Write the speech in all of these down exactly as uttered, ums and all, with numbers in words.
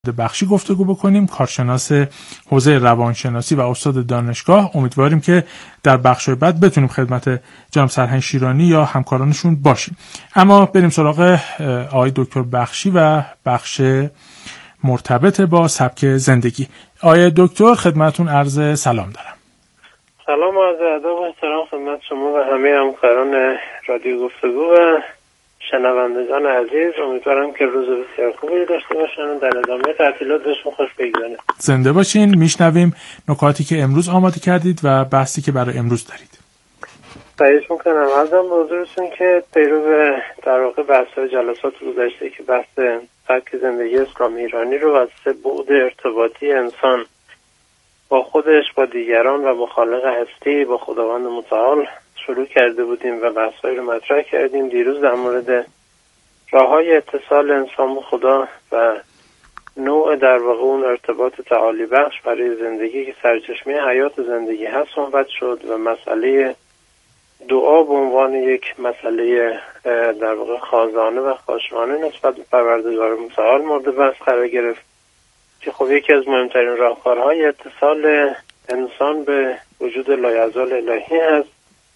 بخشی گفتگو بکنیم، کارشناس حوزه روانشناسی و استاد دانشگاه. امیدواریم که در بخش‌های بعد بتونیم خدمت جناب سرهنگ شیرانی یا همکارانشون باشیم. اما بریم سراغ آقای دکتر بخشی و بخش مرتبط با سبک زندگی. آقای دکتر خدمتون عرض سلام دارم. سلام و عرض ادب و احترام خدمت شما و همه همکاران رادیو گفتگو و شنوندگان عزیز. امیدوارم که روز بسیار خوبی داشته باشن و در ادامه تعطیلات بهشون خوش بگذره. زنده باشین. میشنویم نکاتی که امروز آماده کردید و بحثی که برای امروز دارید. خواهش میکنم. عرضم به حضورتون که پیرو در واقع بحث‌های جلسات گذشته که بحث سبک زندگی اسلام ایرانی رو از سه بعد ارتباطی انسان با خودش، با دیگران و با خالق هستی، با خداوند متعال شروع کرده بودیم و بحث‌هایی رو مطرح کردیم. دیروز در مورد راه‌های اتصال انسان با خدا و نوع در واقع اون ارتباط تعالی بخش برای زندگی که سرچشمه حیات زندگی هست صحبت شد و مسئله دعا به عنوان یک مسئله در واقع خازانه و خاشوانه نسبت به پروردگار متعال مورد بحث قرار گرفت که خب یکی از مهمترین راهکارهای اتصال انسان به وجود لایزال الهی هست.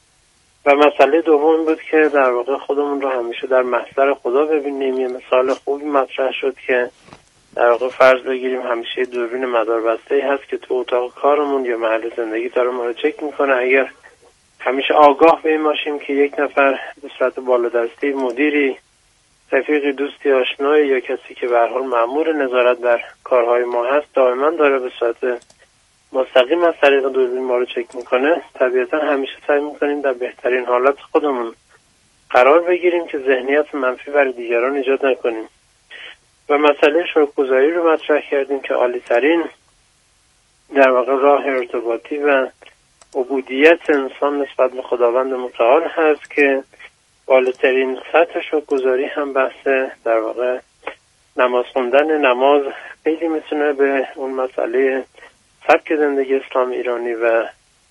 و مسئله دوم بود که در واقع خودمون رو همیشه در محضر خدا ببینیم. یه مثال خوبی مطرح شد که در واقع فرض بگیریم همیشه دوربین مداربسته‌ای هست که تو اتاق کارمون یا محل زندگی داره ما رو چک میکنه. اگر همیشه آگاه به این باشیم که یک نفر به صورت بالادستی، مدیری، رفیقی، دوستی، آشنایی یا کسی که به هر حال مأمور نظارت بر کارهای ما هست دائما داره به صورت مستقیم از طریق دوربین ما رو چک میکنه، طبیعتا همیشه سعی میکنیم در بهترین حالت خودمون قرار بگیریم که ذهنیت منفی برای دیگران ایجاد نکنیم. و مسئله شکرگزاری رو مطرح کردیم که عالی‌ترین در واقع راه ارتباطی و عبودیت انسان نسبت به خداوند متعال هست که بالاترین سطح شکرگزاری هم بحث در واقع نماز خوندن. نماز خیلی میتونه به اون مسئله سبک زندگی اسلام ایرانی و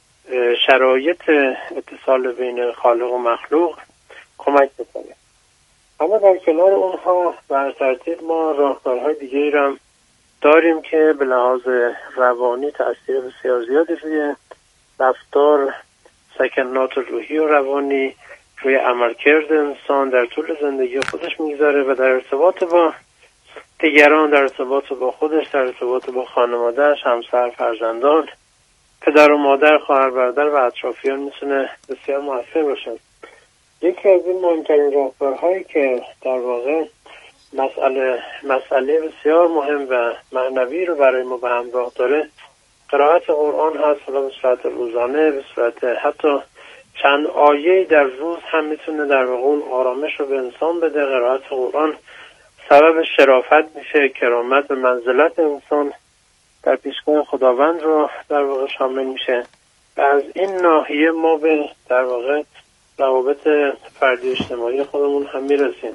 شرایط اتصال بین خالق و مخلوق کمک بکنه. اما در کنار اونها بر ترتیب ما راهکارهای دیگه هم داریم که به لحاظ روانی تأثیر بسیار زیادی روی رفتار، سکنات روحی و روانی، روی عملکرد انسان در طول زندگی خودش میگذاره و در ارتباط با دیگران، در ارتباط با خودش، در ارتباط با خانواده‌اش، همسر، فرزندان، پدر و مادر، خواهر برادر و اطرافیان میتونه بسیار موثر باشه. یکی از این مهمترین راهکارهایی که در واقع مسئله مسئله بسیار مهم و معنوی رو برای ما به همراه داره قرائت قرآن هست. حالا به صورت روزانه، به صورت حتی چند آیه در روز هم میتونه در واقع اون آرامش رو به انسان بده. قرائت قرآن سبب شرافت میشه، کرامت و منزلت انسان در پیشگاه خداوند رو در واقع شامل میشه و از این ناحیه ما به در واقع روابط فردی اجتماعی خودمون هم میرسیم.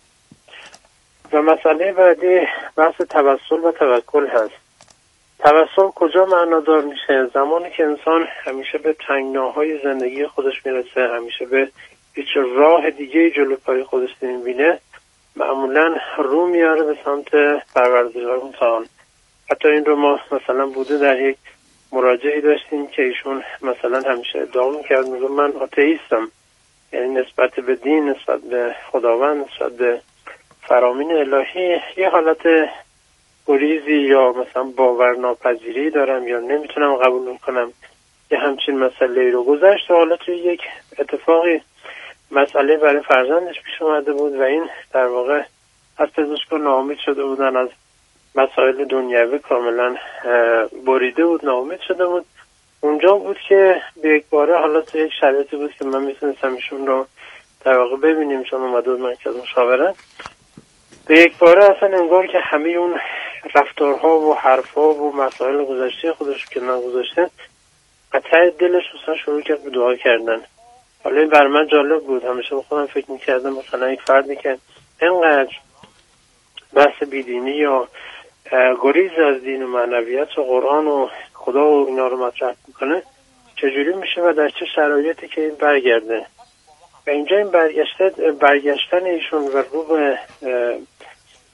و مسئله بعدی بحث توسل و توکل هست. توسل کجا معنادار میشه؟ زمانی که انسان همیشه به تنگناهای زندگی خودش میرسه، همیشه به هیچ راه دیگه جلو پای خودش نمیبینه، معمولا رو میاره به سمت پروردگار متعال. حتی این رو ما مثلا بوده در یک مراجعی داشتیم که ایشون مثلا همیشه ادعا میکرد، میگه من آتئیستم، یعنی نسبت به دین، نسبت به خداوند، نسبت به فرامین الهی یه حالت گریزی یا مثلا باورناپذیری دارم یا نمیتونم قبول کنم یه همچین مسئله رو. گذشت و حالا توی یک اتفاقی مسئله برای فرزندش پیش اومده بود و این در واقع از پزشکان ناامید شده بودن، از مسائل دنیوی کاملا بریده بود، ناامید شده بود. اونجا بود که به یک باره حالا توی یک شرایطی بود که من میتونستم ایشون رو در واقع ببینیم، چون اومده بود مرکز مشاوره. به یک باره اصلا انگار که همه اون رفتارها و حرفها و مسائل گذشته خودش که نگذاشته قطعه دلش مثلا شروع کرد به دعا کردن. حالا این بر من جالب بود، همیشه به خودم فکر میکردم مثلا یک فردی که اینقدر بحث بیدینی یا گریز از دین و معنویت و قرآن و خدا و اینا رو مطرح میکنه چجوری میشه و در چه شرایطی که این برگرده. و اینجا این برگشتن برگشتن ایشون و رو به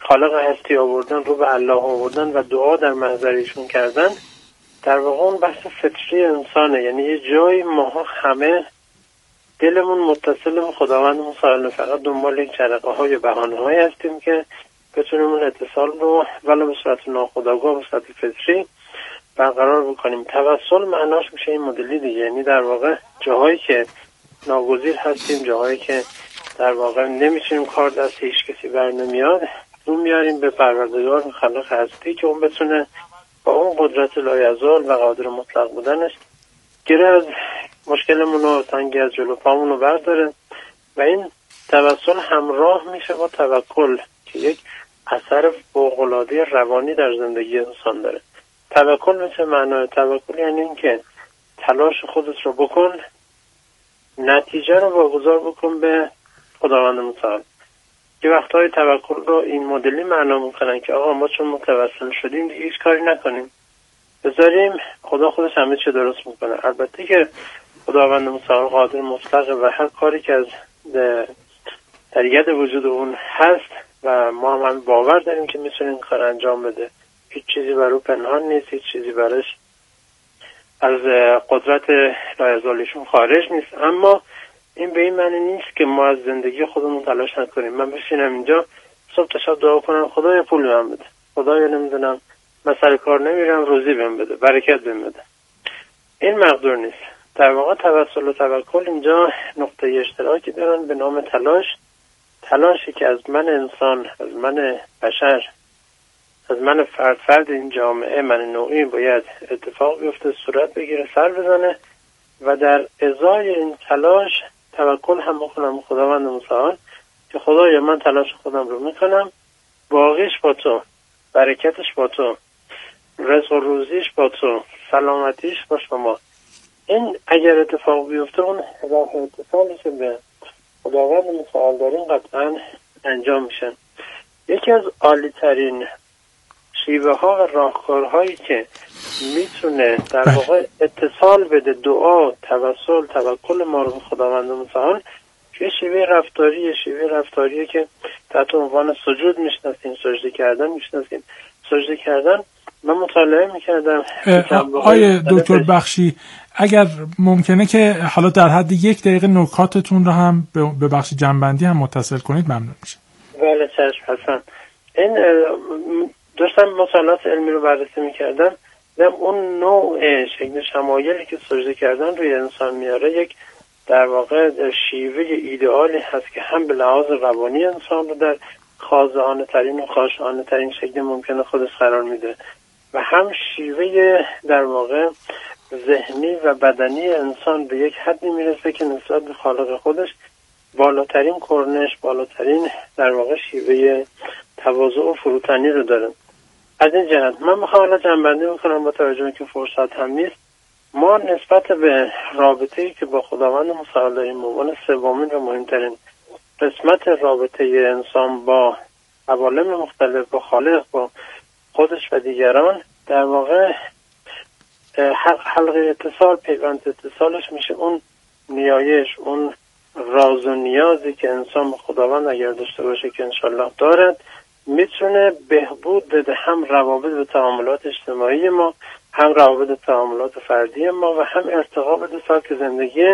خالق هستی آوردن، رو به الله آوردن و دعا در محضر ایشون کردن، در واقع اون بحث فطری انسانه. یعنی یه جایی ماها همه دلمون متصل به خداوند متعال، فقط دنبال یک جرقه های بهانه های هستیم که بتونیم اون اتصال رو ولی به صورت ناخودآگاه به صورت فطری برقرار بکنیم. توسل معناش میشه این مدلی دیگه، یعنی در واقع جاهایی که ناگزیر هستیم، جاهایی که در واقع نمیتونیم کار دست هیچ کسی بر نمیاد، رو میاریم به پروردگار خالق هستی که اون بتونه با اون قدرت لایزال و قادر مطلق بودنش گره از مشکلمون رو، تنگی از جلو پامون رو برداره و این توسل همراه میشه با توکل که یک اثر فوق‌العاده روانی در زندگی انسان داره. توکل میشه معنای توکل یعنی این که تلاش خودت رو بکن، نتیجه رو واگذار بکن به خداوند متعال. که وقتهای توکل رو این مدلی معنا میکنن که آقا ما چون متوسل شدیم دیگه هیچ کاری نکنیم، بذاریم خدا خودش همه چی درست میکنه. البته که خداوند متعال قادر مطلقه و هر کاری که از در ید وجود اون هست و ما هم, هم باور داریم که میتونه این کار انجام بده. هیچ چیزی برای پنهان نیست، هیچ چیزی برایش از قدرت لایزالیشون خارج نیست. اما این به این معنی نیست که ما از زندگی خودمون تلاش نکنیم. من بشینم اینجا صبح تا شب دعا کنم خدایا پول بهم بده، خدایا نمیدونم من سر کار نمیرم روزی بهم بده، برکت بهم بده، این مقدور نیست. در واقع توسل و توکل اینجا نقطه اشتراکی دارن به نام تلاش. تلاشی که از من انسان، از من بشر، از من فرد فرد این جامعه، من نوعی باید اتفاق بیفته، صورت بگیره، سر بزنه و در ازای این تلاش توکل هم بکنم خداوند متعال که خدایا من تلاش خودم رو میکنم، باقیش با تو، برکتش با تو، رزق و روزیش با تو، سلامتیش با شما. این اگر اتفاق بیفته اون راه اتصالی که به خداوند متعال داریم قطعا انجام میشن. یکی از عالی ترین شیوه ها و راهکارهایی که میتونه در واقع اتصال بده دعا، توسل، توکل ما رو به خداوند متعال، یه شیوه رفتاری، شیوه رفتاریه که تحت عنوان سجود میشناسیم، سجده کردن میشناسیم. سجده کردن من مطالعه میکردم. آقای دکتر بخشی اگر ممکنه که حالا در حد یک دقیقه نکاتتون رو هم به بخش جنبندی هم متصل کنید ممنون میشه. بله چشم حسن. این داشتم مطالعات علمی رو بررسی میکردم، دیدم اون نوع شکل شمایلی که سجده کردن روی انسان میاره یک در واقع شیوه ایدئالی هست که هم به لحاظ روانی انسان رو در خاضعانه ترین و خاشعانه ترین شکل ممکنه خودش قرار میده و هم شیوه در واقع ذهنی و بدنی انسان به یک حدی میرسه که نسبت به خالق خودش بالاترین کرنش، بالاترین در واقع شیوه تواضع و فروتنی رو داره. از این جهت من میخوام حالا جنبندی میکنم با توجه که فرصت هم نیست. ما نسبت به رابطه‌ای که با خداوند متعال داریم، عنوان سومین و مهمترین قسمت رابطه انسان با عوالم مختلف، با خالق، با خودش و دیگران، در واقع حلقه اتصال، پیوند اتصالش میشه اون نیایش، اون راز و نیازی که انسان به خداوند اگر داشته باشه که انشالله دارد، میتونه بهبود بده هم روابط و تعاملات اجتماعی ما، هم روابط تعاملات فردی ما و هم ارتقا بده تا که زندگی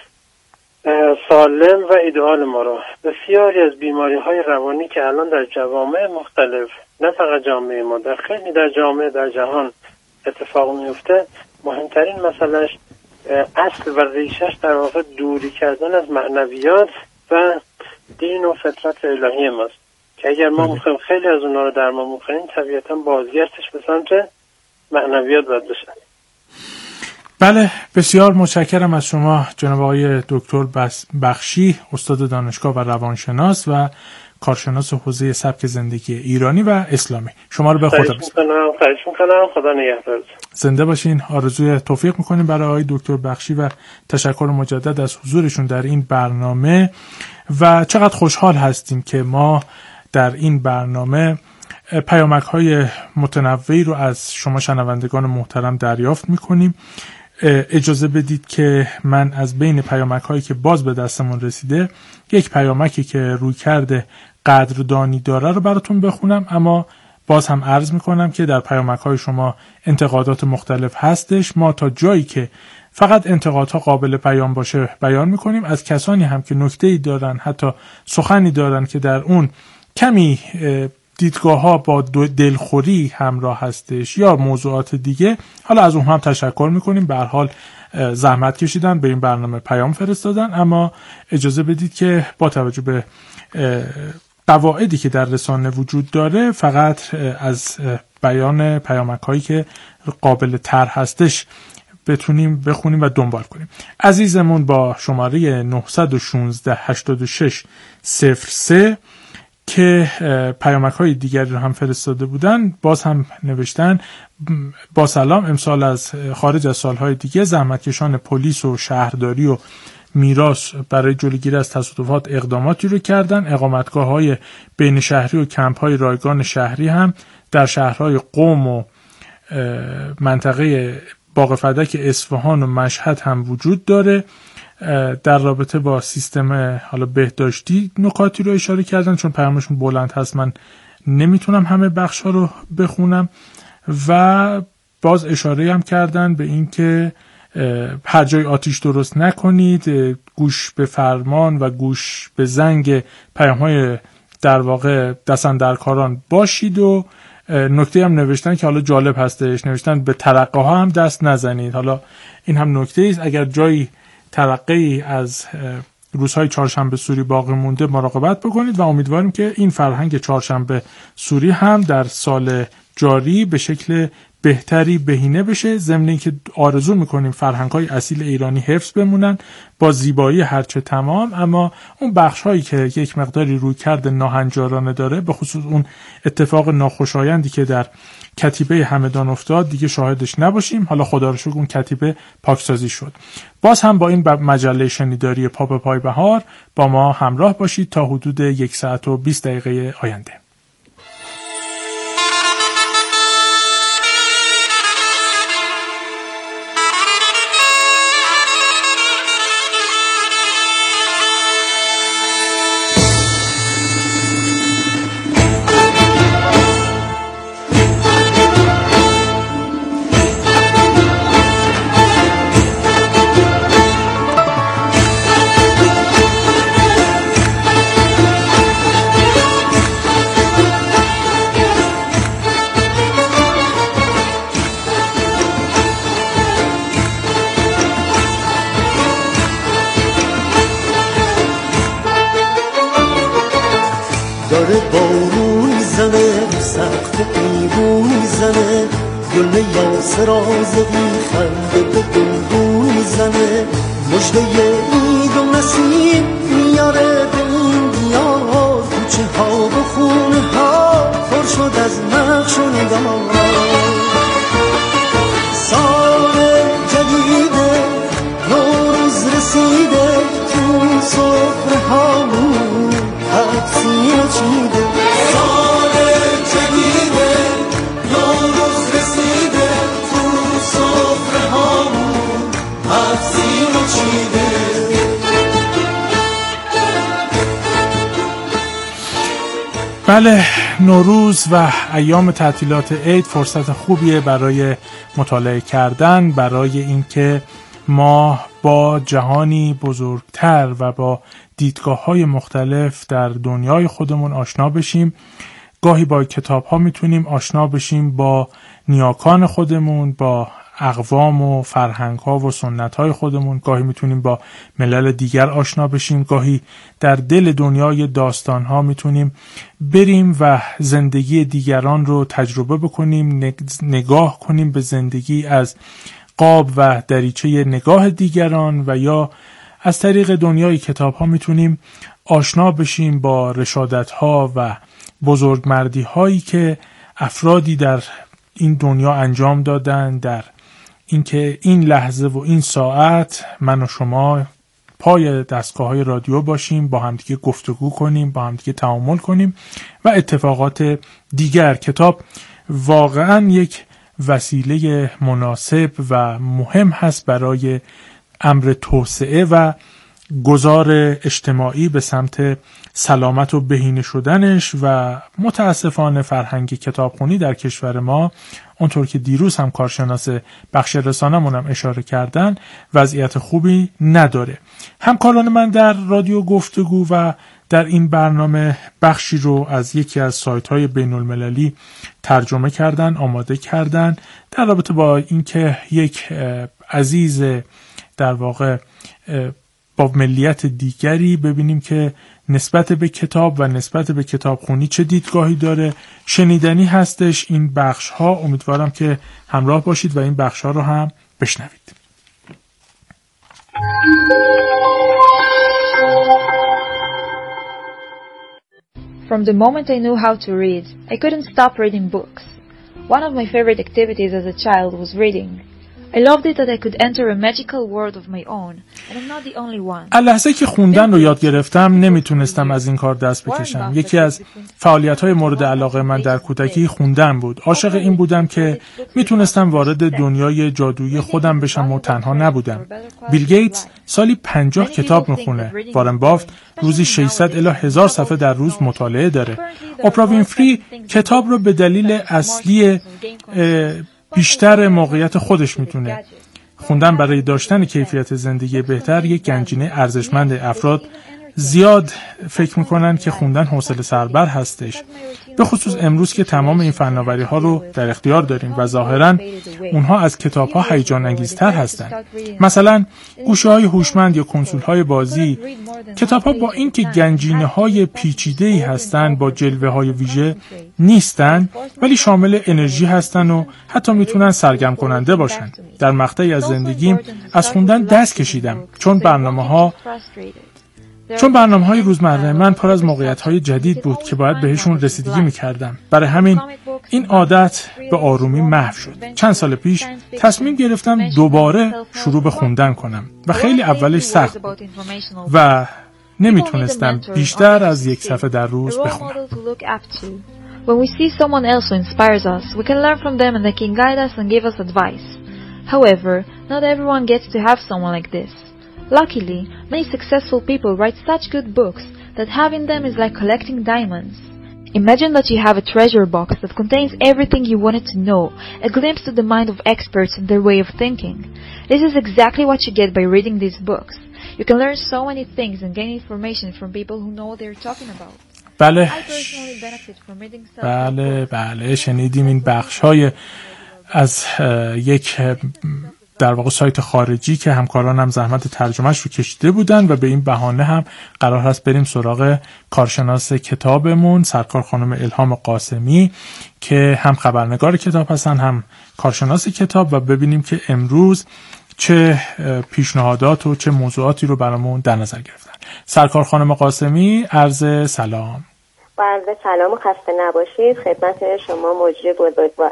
سالم و ایدئال ما رو. بسیاری از بیماری های روانی که الان در جوامع مختلف، نه فقط جامعه ما، در خیلی در جامعه در جهان اتفاق میفته، مهمترین مسئلهش اصل و ریشش در واقع دوری کردن از معنویات و دین و فطرت الهی ماست که اگر ما میخوایم خیلی از اونها رو درمان بکنیم طبیعتا بازگشتش به سمت معنویات باید بشه. بله، بسیار متشکرم از شما جناب آقای دکتر بخشی، استاد دانشگاه و روانشناس و کارشناس حوزه سبک زندگی ایرانی و اسلامی. شما رو به خدا بسپارم. خواهش می‌کنم. خدا نگهدار. زنده باشین. آرزوی توفیق می‌کنیم برای آقای دکتر بخشی و تشکر مجدد از حضورشون در این برنامه و چقدر خوشحال هستیم که ما در این برنامه پیامک‌های متنوعی رو از شما شنوندگان محترم دریافت می‌کنیم. اجازه بدید که من از بین پیامک‌هایی که باز به دستمون رسیده یک پیامکی که روی کرده قدردانی داره رو براتون بخونم، اما باز هم عرض میکنم که در پیامک‌های شما انتقادات مختلف هستش. ما تا جایی که فقط انتقادها قابل بیان باشه بیان میکنیم. از کسانی هم که نکته‌ای دارن، حتی سخنی دارن که در اون کمی دیدگاه ها با دلخوری همراه هستش یا موضوعات دیگه، حالا از اون هم تشکر میکنیم. به هر حال زحمت کشیدن، به این برنامه پیام فرستادن، اما اجازه بدید که با توجه به قواعدی که در رسانه وجود داره فقط از بیان پیامک هایی که قابل طرح هستش بتونیم بخونیم و دنبال کنیم. عزیزمون با شماره نه یک شش هشت شش صفر سه که پیامک های دیگری رو هم فرستاده بودن، باز هم نوشتن: با سلام، امسال از خارج از سالهای دیگه زحمتکشان پلیس و شهرداری و میراث برای جلوگیری از تصادفات اقداماتی رو کردن. اقامتگاه های بین شهری و کمپ های رایگان شهری هم در شهرهای قم و منطقه باغ فدک اصفهان و مشهد هم وجود داره. در رابطه با سیستم حالا بهداشتی نکاتی رو اشاره کردن، چون پیامشون بلند هست من نمیتونم همه بخش ها رو بخونم. و باز اشاره هم کردن به این که هر جای آتیش درست نکنید، گوش به فرمان و گوش به زنگ پیام های در واقع دستاندرکاران باشید. و نکته هم نوشتن که حالا جالب هستش، نوشتن به ترقه ها هم دست نزنید. حالا این هم نکته است، اگر جایی ترقی از روزهای چهارشنبه سوری باقی مونده مراقبت بکنید و امیدواریم که این فرهنگ چهارشنبه سوری هم در سال جاری به شکل بهتری بهینه بشه. ضمن اینکه آرزو میکنیم فرهنگ‌های اصیل ایرانی حفظ بمونن با زیبایی هرچه تمام، اما اون بخش‌هایی که یک مقداری رویکرد ناهنجارانه داره، به خصوص اون اتفاق ناخوشایندی که در کتیبه همدان افتاد، دیگه شاهدش نباشیم. حالا خدا رو شکر اون کتیبه پاکسازی شد. باز هم با این مجله شنیداری پاپ پای بهار با ما همراه باشید تا حدود یک ساعت و بیست دقیقه آینده. داره بارون میزنه، سقف ایوون میزنه، گل یاسر آزقی خنده به گلگون میزنه، مژده عید و نسیم میاره به این دیار، کوچه ها و خونه ها پر شد از نقش و نگار. سال جدیده نوروز رسیده، تو سفره هامون تقسیم چیده. سال جدیده نوروز رسیده، تو سفره هامون تقسیم چیده. بله، نوروز و ایام تعطیلات عید فرصت خوبیه برای مطالعه کردن، برای اینکه ما با جهانی بزرگتر و با دیدگاه‌های مختلف در دنیای خودمون آشنا بشیم. گاهی با کتاب‌ها میتونیم آشنا بشیم با نیاکان خودمون، با اقوام و فرهنگ‌ها و سنت‌های خودمون. گاهی میتونیم با ملل دیگر آشنا بشیم، گاهی در دل دنیای داستان‌ها میتونیم بریم و زندگی دیگران رو تجربه بکنیم، نگاه کنیم به زندگی از قاب و دریچه نگاه دیگران، و یا از طریق دنیای کتاب‌ها میتونیم آشنا بشیم با رشادت‌ها و بزرگمردی‌هایی که افرادی در این دنیا انجام دادن، در اینکه این لحظه و این ساعت من و شما پای دستگاه‌های رادیو باشیم، با همدیگه گفتگو کنیم، با همدیگه تعامل کنیم و اتفاقات دیگر. کتاب واقعاً یک وسیله مناسب و مهم هست برای امر توسعه و گذار اجتماعی به سمت سلامت و بهینه شدنش و متاسفانه فرهنگ کتابخونی در کشور ما، اونطور که دیروز هم کارشناس بخش رسانه‌مون هم اشاره کردن، وضعیت خوبی نداره. همکاران من در رادیو گفتگو و در این برنامه بخشی رو از یکی از سایت‌های بین‌المللی ترجمه کردن، آماده کردن در رابطه با اینکه یک عزیز در واقع با ملیت دیگری ببینیم که نسبت به کتاب و نسبت به کتابخونی چه دیدگاهی داره. شنیدنی هستش این بخش ها، امیدوارم که همراه باشید و این بخش ها رو هم بشنوید. From the moment I knew how to read, I couldn't stop reading books. One of my favorite activities as a child was reading. I loved it that I could enter a magical world of my own, and I'm not the only one. لحظه که خوندن رو یاد گرفتم نمیتونستم از این کار دست بکشم. یکی از فعالیت‌های مورد علاقه من در کودکی خوندن بود. عاشق این بودم که میتونستم وارد دنیای جادویی خودم بشم و تنها نبودم. بیل گیتس سالی پنجاه کتاب میخونه. وارن بافت روزی ششصد الی هزار صفحه در روز مطالعه داره. اپرا وینفری کتاب رو به دلیل اصلی بیشتر موقعیت خودش میتونه. خوندن برای داشتن کیفیت زندگی بهتر یک گنجینه ارزشمند. افراد زیاد فکر میکنن که خوندن حوصله سربر هستش، به خصوص امروز که تمام این فناوری ها رو در اختیار داریم و ظاهرا اونها از کتاب ها هیجان انگیزتر هستن. مثلا گوشه های هوشمند یا کنسول های بازی. کتاب ها با اینکه گنجینه های پیچیده ای هستن، با جلوه های ویژه نیستن، ولی شامل انرژی هستن و حتی میتونن سرگرم کننده باشن. در مقطعی از زندگیم از خوندن دست کشیدم چون برنامه ها چون برنامه‌های روزمره من پر از موقعیت‌های جدید بود که باید بهشون رسیدگی می‌کردم. برای همین این عادت به آرومی محو شد. چند سال پیش تصمیم گرفتم دوباره شروع به خوندن کنم و خیلی اولش سخت بود و نمیتونستم بیشتر از یک صفحه در روز بخونم. When we see someone else who inspires us, we can learn from them and they can guide us and give us advice. However, not everyone gets to have someone like this. Luckily, many successful people write such good books that having them is like collecting diamonds. Imagine that you have a treasure box that contains everything you wanted to know, a glimpse to the mind of experts and their way of thinking. This is exactly what you get by reading these books. You can learn so many things and gain information from people who know what they're talking about. بله بله بله شنیدیم این بخش‌های از یک در واقع سایت خارجی که همکاران هم زحمت ترجمهش رو کشیده بودن و به این بهانه هم قرار هست بریم سراغ کارشناس کتابمون، سرکار خانم الهام قاسمی که هم خبرنگار کتاب هستن هم کارشناس کتاب، و ببینیم که امروز چه پیشنهادات و چه موضوعاتی رو برامون در نظر گرفتن. سرکار خانم قاسمی، عرض سلام. با عرض سلام و خسته نباشید. خدمت شما مجری بزرگوار.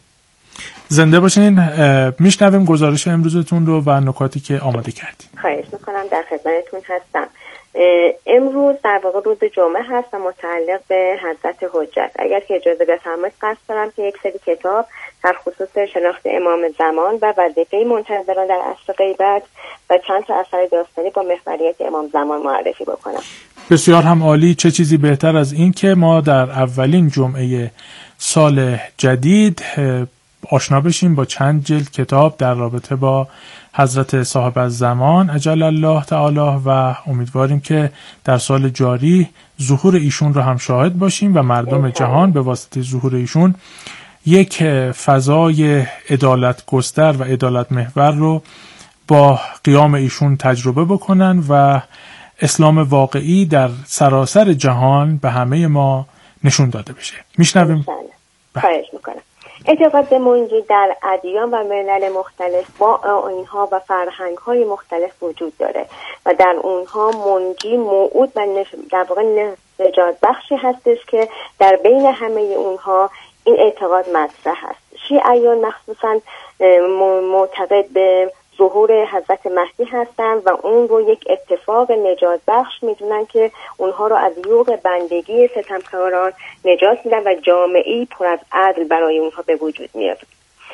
زنده باشین. میشنویم گزارش امروزتون رو و نکاتی که آماده کردیم. خواهش میکنم، در خدمتتون هستم. امروز در واقع روز جمعه هست و متعلق به حضرت حجت. اگر که اجازه بفرمایید قصد دارم که یک سری کتاب در خصوص شناخت امام زمان و وظیفه منتظران در عصر غیبت و چند تا اثر داستانی با محوریت امام زمان معرفی بکنم. بسیار هم عالی. چه چیزی بهتر از این که ما در اولین جمعه سال جدید آشنا بشیم با چند جلد کتاب در رابطه با حضرت صاحب الزمان عجل الله تعالی و امیدواریم که در سال جاری ظهور ایشون رو هم شاهد باشیم و مردم جهان به واسطه ظهور ایشون یک فضای عدالت گستر و عدالت محور رو با قیام ایشون تجربه بکنن و اسلام واقعی در سراسر جهان به همه ما نشون داده بشه. میشنویم. خواهش میکنم. اعتقاد به منجی در ادیان و ملل مختلف با آیین‌ها و فرهنگ‌های مختلف وجود داره و در اونها منجی موعود و در واقع نجات بخشی هستش که در بین همه اونها این اعتقاد مطرح هست. شیعیان مخصوصاً معتقد به ظهور حضرت مهدی هستند و اون رو یک اتفاق نجات بخش میدونن که اونها رو از یوغ بندگی ستمکاران نجات میدن و جامعه‌ای پر از عدل برای اونها به وجود میاد.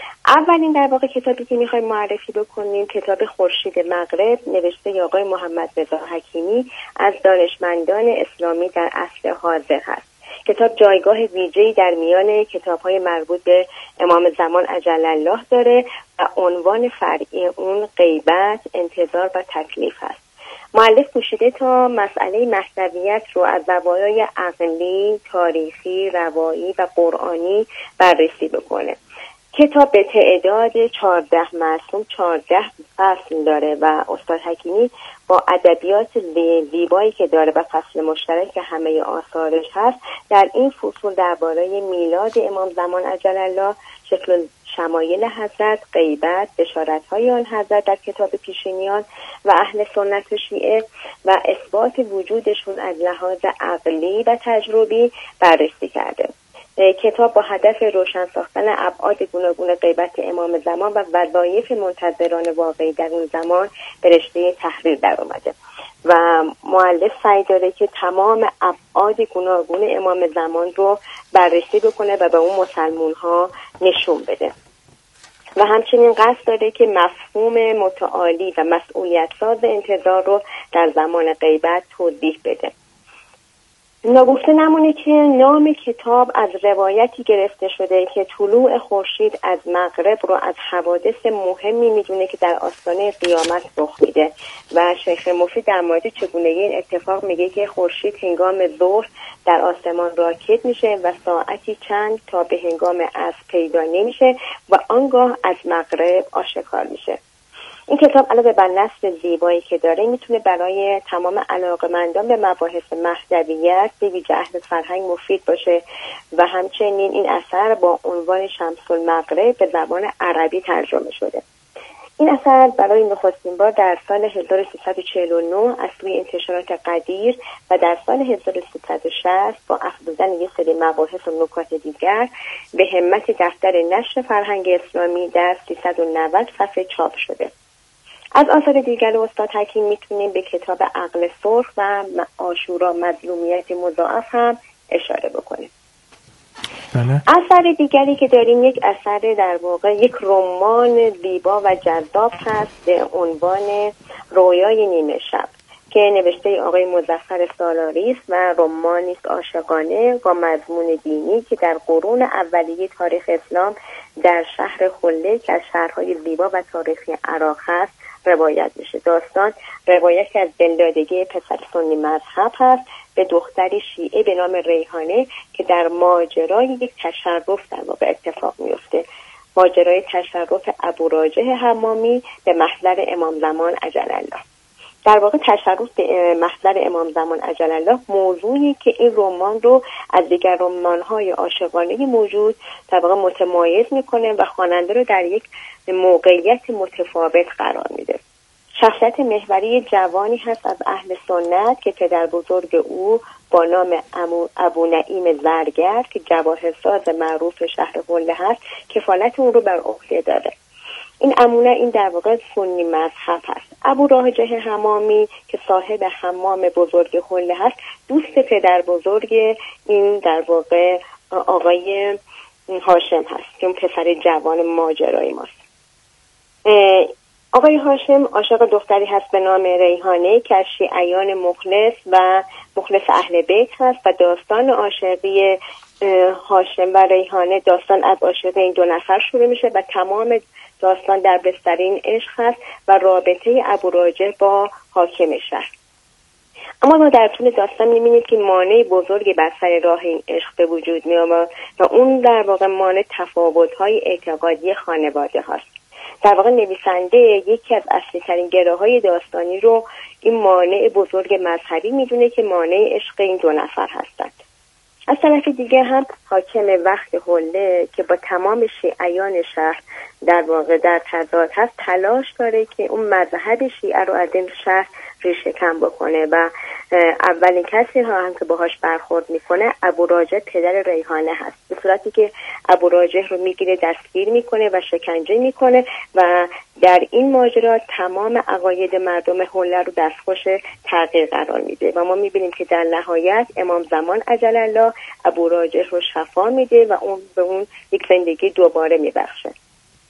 اولین در واقع کتابی که میخوایم معرفی بکنیم کتاب خورشید مغرب نوشته آقای محمد رضا حکیمی از دانشمندان اسلامی در عصر حاضر هست. کتاب جایگاه ویژه‌ای در میان کتاب‌های مربوط به امام زمان عجل الله داره و عنوان فرعی اون غیبت، انتظار و تکلیف هست. مؤلف کوشیده تا مسئله مهدویت رو از زوایای عقلی، تاریخی، روایی و قرآنی بررسی بکنه. کتاب به تعداد چهارده مصوم چهارده فصل داره و استاد حکیمی با ادبیات زیبایی که داره و فصل مشترک که همه آثارش هست در این فصول درباره میلاد امام زمان عجل الله، شکل شمایل حضرت، غیبت، بشارت‌های آن حضرت در کتاب پیشینیان و اهل سنت و شیعه و اثبات وجودشون از لحاظ عقلی و تجربی بررسی کرده. کتاب با هدف روشن ساختن ابعاد گوناگون غیبت امام زمان و وظایف منتظران واقعی در اون زمان به رشته تحریر در اومده و مؤلف سعی داره که تمام ابعاد گوناگون امام زمان رو بررسی بکنه و به اون مسلمون ها نشون بده و همچنین قصد داره که مفهوم متعالی و مسئولیت ساز انتظار رو در زمان غیبت توضیح بده. ناگفته نمونه که نام کتاب از روایتی گرفته شده که طلوع خورشید از مغرب رو از حوادث مهمی میدونه که در آستانه قیامت رخ میده و شیخ مفید در مورد چگونگی این اتفاق میگه که خورشید هنگام ظهر در آسمان راکد میشه و ساعتی چند تا به هنگام عصر پیدا نمیشه و آنگاه از مغرب آشکار میشه. این کتاب علاوه بر نثر زیبایی که داره میتونه برای تمام علاقه‌مندان به مباحث مهدویت به ویژه اهل فرهنگ مفید باشه و همچنین این اثر با عنوان شمس المغرب به زبان عربی ترجمه شده. این اثر برای نخستین بار در سال هزار و سیصد و چهل و نه از سوی انتشارات قدیر و در سال هزار و سیصد و شصت با افزودن یک سری مباحث و نکات دیگر به همت دفتر نشر فرهنگ اسلامی در سیصد و نود صفحه چاپ شده. از آثار دیگر استاد حکیم میتونیم به کتاب عقل سرخ و عاشورا مظلومیت مضاعف هم اشاره بکنیم. بله. اثر دیگری که داریم یک اثر در واقع یک رمان زیبا و جذاب هست به عنوان رویای نیمه شب که نوشته آقای مظفر سالاری است و رمانی است عاشقانه با مضمون دینی که در قرون اولیه تاریخ اسلام در شهر خله که از شهرهای زیبا و تاریخی عراق هست روایت میشه. داستان روایتی از دلدادگی پسر سنی مذهب هست به دختری شیعه به نام ریحانه که در ماجرای یک تشرف در واقع اتفاق میفته. ماجرای تشرف ابو راجح حمامی به محضر امام زمان عجل الله. در واقع تشرف به محضر امام زمان عجل الله موضوعی که این رمان رو از دیگر رمان‌های عاشقانه موجود در واقع متمایز میکنه و خواننده رو در یک موقعیت متفاوت قرار میده. شخصیت محوری جوانی هست از اهل سنت که پدر بزرگ او با نام ابو نعیم زرگر که جواهرساز معروف شهر حله هست کفالت اون رو بر عهده داره. این امونه این در واقع سنی مذهب هست. ابو راجح حمامی که صاحب حمام بزرگ حله هست دوست پدر بزرگ این در واقع آقای هاشم هست که اون پسر جوان ماجرای ماست. آقای هاشم عاشق دختری هست به نام ریحانه که از شیعیان مخلص و مخلص اهل بیت هست و داستان عاشقی هاشم و ریحانه داستان از عاشقی این دو نفر شروع میشه و تمام داستان در بسترین عشق هست و رابطه ابو راجح با حاکم شهر. اما ما در طول داستان می‌بینید که مانع بزرگی بر سر راه این عشق به وجود می‌آمد و اون در واقع مانع تفاوت‌های اعتقادی خانواده هاست. در واقع نویسنده یکی از اصلی‌ترین گره‌های داستانی رو این مانع بزرگ مذهبی می‌دونه که مانع عشق این دو نفر هستند. از طرف دیگه هم حاکم وقت حله که با تمام شیعیان شهر در واقع در تضاد هست تلاش داره که اون مذهب شیعه رو از این شهر ریشه کن بکنه و اولین کسی ها هم که باهاش برخورد میکنه ابو راجح پدر ریحانه هست، به صورتی که ابو راجح رو میگیره دستگیر میکنه و شکنجه میکنه و در این ماجرا تمام عقاید مردم حله رو دستخوش تغییر قرار میده و ما میبینیم که در نهایت امام زمان عجل الله ابو راجح رو شفا میده و اون به اون یک زندگی دوباره میبخشه.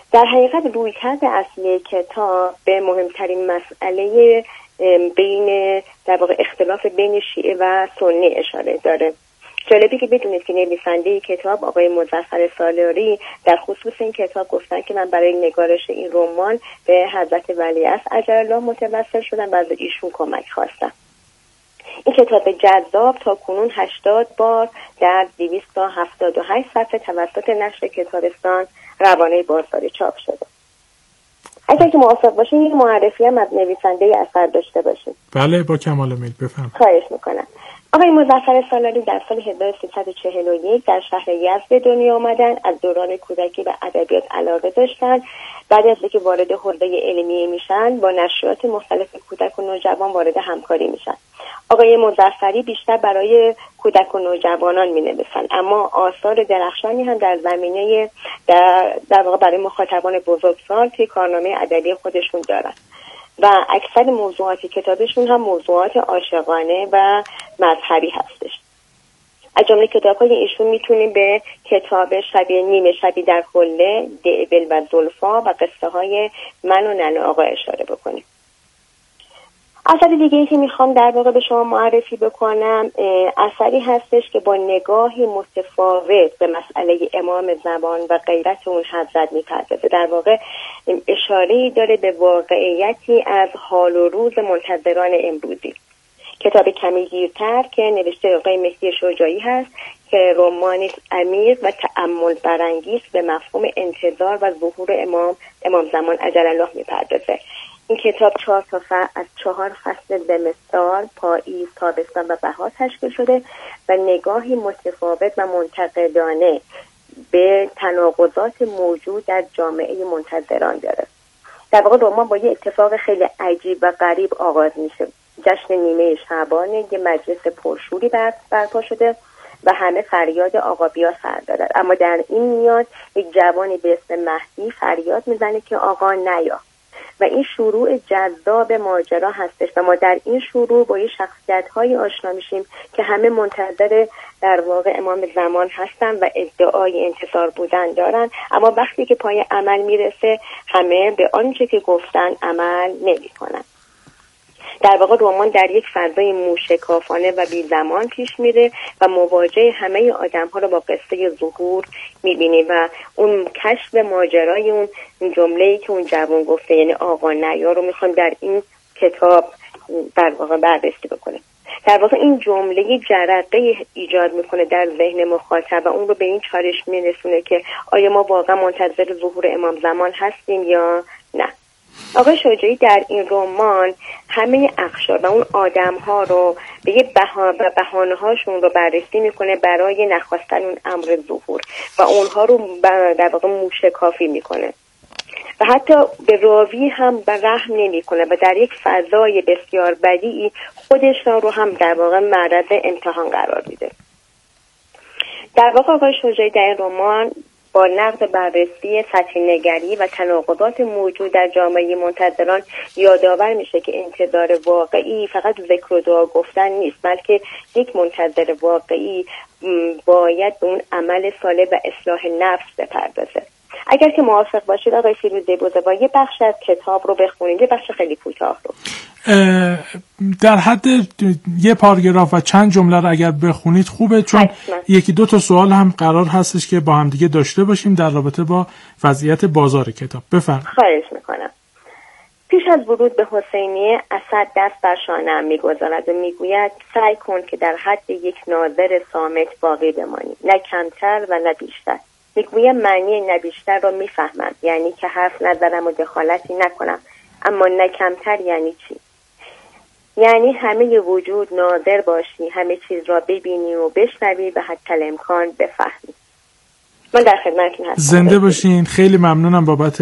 در حقیقت رویکرد اصلی کتاب به مهمترین مسئله بین در واقع اختلاف بین شیعه و سنی اشاره داره. جالبی که بدونید که نویسنده کتاب آقای مظفر سالاری در خصوص این کتاب گفتن که من برای نگارش این رمان به حضرت ولیعصر عجل‌الله متوسل شدم و از ایشون کمک خواستم. این کتاب جذاب تا کنون هشتاد بار در دویست و هفتاد و هشت صفحه توسط نشر کتابستان روانه بازار چاپ شده. اگر که موافق باشین یک معرفی هم از نویسنده اثر داشته باشین. بله با کمال میل بفهم. خواهش میکنم. آقای مظفر سالاری در سال هزار و سیصد و چهل و یک در شهر یزد به دنیا آمدن. از دوران کودکی به ادبیات علاقه داشتن. بعد از اینکه وارد حوزه علمیه میشن با نشریات مختلف کودک و نوجوان وارد همکاری میشن. آقای مظفری بیشتر برای کودک و نوجوانان مینویسن، اما آثار درخشانی هم در زمینه در, در واقع برای مخاطبان بزرگسال توی کارنامه ادبی خودشون دارن و اکثر موضوعات کتابشون هم موضوعات عاشقانه و مذهبی هستش. از جمله کتاب‌های ایشون میتونیم به کتاب شبیه نیمه شبی در حله، دعبل و زلفا و قصه های من و ننه آقا اشاره بکنیم. اثر دیگه‌ای که میخوام در واقع به شما معرفی بکنم اثری هستش که با نگاهی متفاوت به مسئله امام زمان و غیرت اون حضرت میپردازه. در واقع اشاره‌ای داره به واقعیتی از حال و روز منتظران امروزی. کتاب کمی دیرتر که نوشته آقای مهدی شجاعی هست که رمانی عمیق و تأمل برانگیز به مفهوم انتظار و ظهور امام امام زمان عجل‌الله میپردازه. این کتاب چهار تا ف... از چهار فصل زمستان، پاییز، تابستان و بهار تشکیل شده و نگاهی متفاوت و منتقدانه به تناقضات موجود در جامعه منتظران داره. در واقع رمان با یه اتفاق خیلی عجیب و غریب آغاز میشه. جشن نیمه شعبان، یه مجلس پرشوری برپا شده و همه فریاد آقا بیا سر دارد، اما در این میاد یک جوانی به اسم مهدی فریاد میزنه که آقا نیا و این شروع جذاب ماجرا هستش و ما در این شروع با یه شخصیت‌های آشنا میشیم که همه منتظر در واقع امام زمان هستن و ادعای انتصار بودن دارن، اما وقتی که پای عمل میرسه همه به آنچه که گفتن عمل نمی‌کنن. در واقع رمان در یک فضای موشکافانه و بی زمان پیش میره و مواجه همه آدم ها رو با قصه ظهور میبینی و اون کشف ماجرای اون جمله‌ای که اون جوان گفته یعنی آقا نیا رو میخوام در این کتاب در واقع بررسی بکنه. در واقع این جمله جرقه ایجاد میکنه در ذهن مخاطب و اون رو به این چالش میرسونه که آیا ما واقعا منتظر ظهور امام زمان هستیم یا نه. آقای شجاعی در این رمان همه اقشار و اون آدم ها رو به یه بهانه هاشون رو بررسی میکنه برای نخواستن اون امر ظهور و اونها رو در واقع موشکافی میکنه و حتی به راوی هم به رحم نمیکنه و در یک فضای بسیار بدیعی خودش رو هم در واقع معرض امتحان قرار میده. در واقع آقای شجاعی در این رمان با نقد بررسی سطح نگری و تناقضات موجود در جامعه منتظران یادآور میشه که انتظار واقعی فقط ذکر و دعا گفتن نیست، بلکه یک منتظر واقعی باید به اون عمل صالح و اصلاح نفس بپردازه. اگر که موافق باشید آقای فیروزه بوزه‌وا یه بخش از کتاب رو بخونید، یه بخش خیلی کوتاه رو در حد یه پاراگراف و چند جمله رو اگر بخونید خوبه، چون حتما. یکی دو تا سوال هم قرار هستش که با هم دیگه داشته باشیم در رابطه با وضعیت بازار کتاب. بفرمایید. خواهش میکنم. پیش از ورود به حسینیه اسد دست بر شانه‌ام میگذارد و میگوید سعی کن که در حد یک ناظر صامت باقی بمانی، نه کمتر و نه بیشتر. میگویم معنی نه بیشتر رو میفهمم، یعنی که حرف نزنم و دخالتی نکنم، اما نه کمتر یعنی چی؟ یعنی همه وجود ناظر باشی، همه چیز را ببینی و بشنوی و حتی امکان بفهمی. من در خدمتتون هستم. زنده باشین. خیلی ممنونم بابت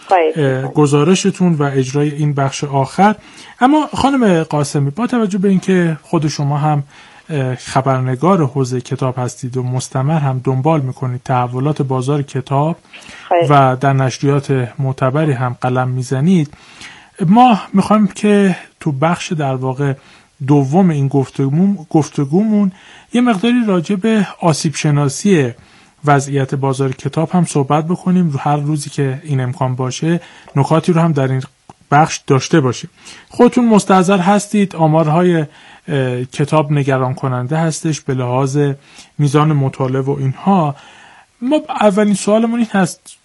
گزارشتون و اجرای این بخش آخر. اما خانم قاسمی، با توجه به اینکه خود شما هم خبرنگار حوزه کتاب هستید و مستمر هم دنبال میکنید تحولات بازار کتاب و در نشریات معتبری هم قلم میزنید، ما میخوایم که تو بخش در واقع دوم این گفتگومون, گفتگومون یه مقداری راجع به آسیب شناسی وضعیت بازار کتاب هم صحبت بکنیم، رو هر روزی که این امکان باشه نکاتی رو هم در این بخش داشته باشیم. خودتون مستحضر هستید آمارهای کتاب نگران کننده هستش به لحاظ میزان مطالعه و اینها. ما اولین سوالمون این هست